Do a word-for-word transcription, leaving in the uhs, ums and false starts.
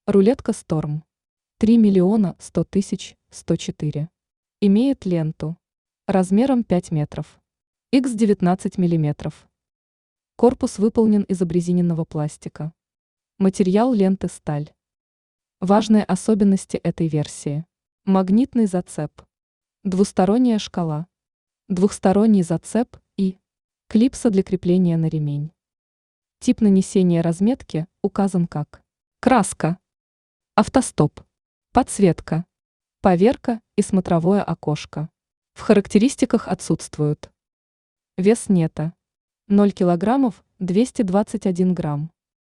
Рулетка Storm. три миллиона сто тысяч сто четыре. Имеет ленту размером пять метров. икс девятнадцать миллиметров. Корпус выполнен из обрезиненного пластика. Материал ленты сталь. Важные особенности этой версии. Магнитный зацеп. Двусторонняя шкала. Двухсторонний зацеп и клипса для крепления на ремень. Тип нанесения разметки указан как краска, автостоп, подсветка, поверка и смотровое окошко. В характеристиках отсутствуют. Вес нета ноль килограммов двести двадцать один грамм.